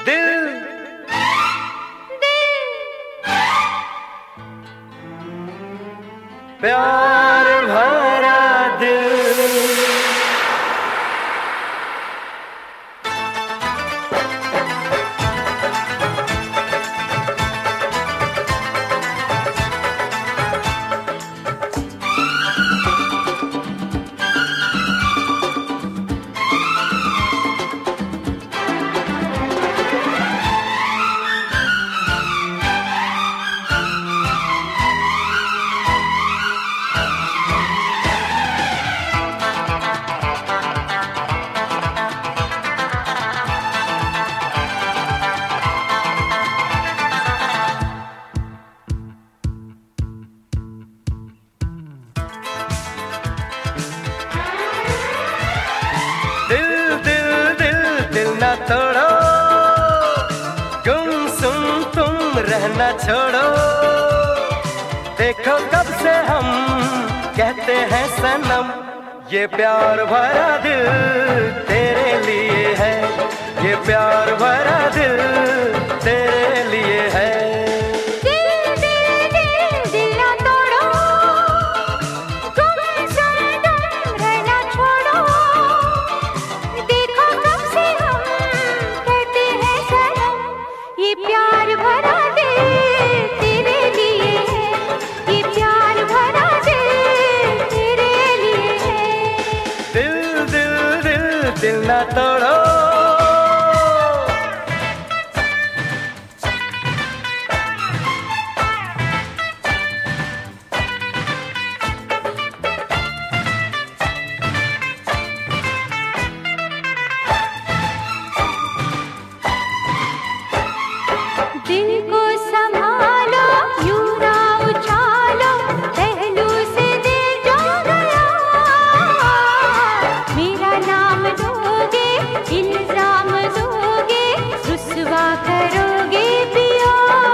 दिल प्यार भरा दिल। ना तोड़ो, गुमसुम तुम रहना छोड़ो। देखो कब से हम कहते हैं सनम, ये प्यार भरा दिल तेरे लिए है, ये प्यार भरा दिल तेरे लिए है। दिल ना तोड़ो। दिल को संभालो, यूं ना उछालो, पहलू से दिल जो गया। मेरा नाम दोगे, इल्जाम दोगे, रुसवा करोगे पिया।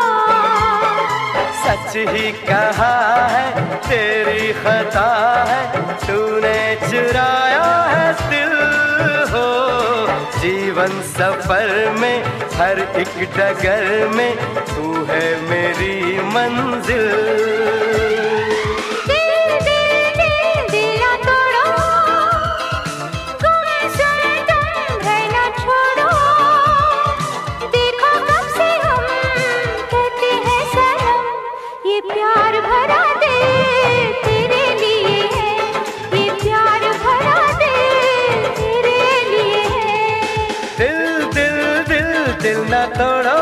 सच ही कहा है, तेरी खता है, तूने चुराया है दिल हो। जीवन सफर में हर एक डगर में तू है मेरी मंजिल। प्यार भरा दिल तेरे लिए है, ये प्यार भरा दिल तेरे लिए है। दिल दिल दिल दिल ना तोड़ो।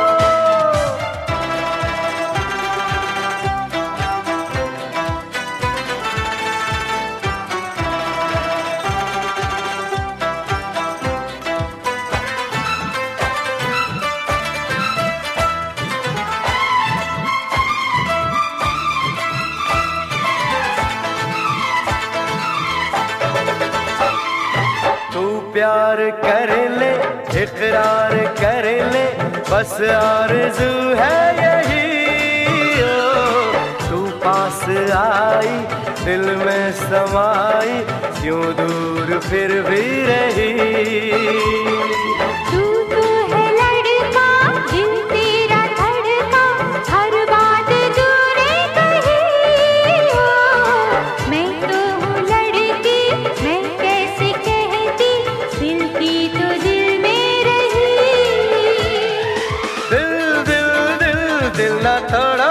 प्यार कर ले, इकरार कर ले, बस आरज़ू है यही। ओ तू पास आई, दिल में समाई, क्यों दूर फिर भी रही। तू तो है लड़का, दिल तेरा धड़का, हर बात दूरे कही। मैं तो हूँ लड़की, मैं कैसे कहती, दिल की तो दिल में रही। दिल दिल दिल दिल ना तोड़ो,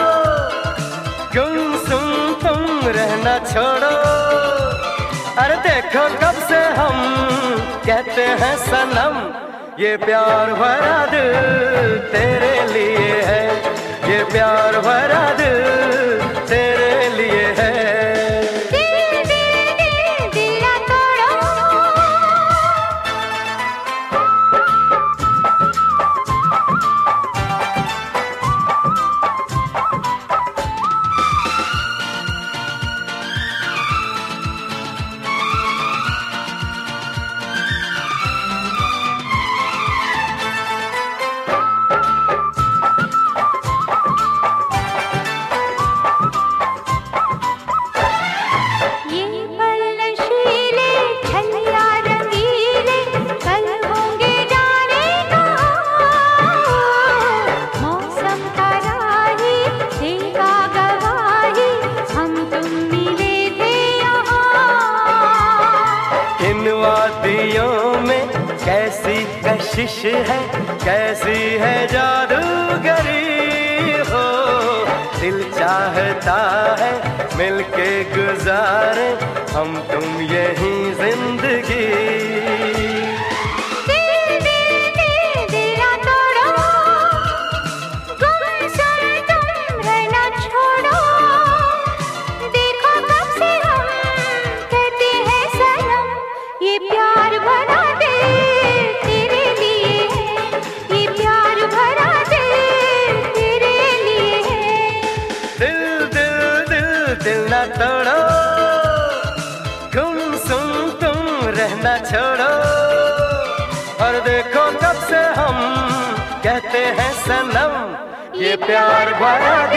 गुमसुम तुम रहना छोड़ो। अरे देखो कब से हम कहते हैं सनम, ये प्यार भरा दिल तेरे लिए है, ये प्यार भरा दिल तेरे लिए है। कोशिश है कैसी है जादूगरी हो, दिल चाहता है मिलके गुजारे हम तुम यही जिंदगी। तोड़ो गुमसुम तुम रहना छोड़ो, और देखो कब से हम कहते हैं सनम ये प्यार भरा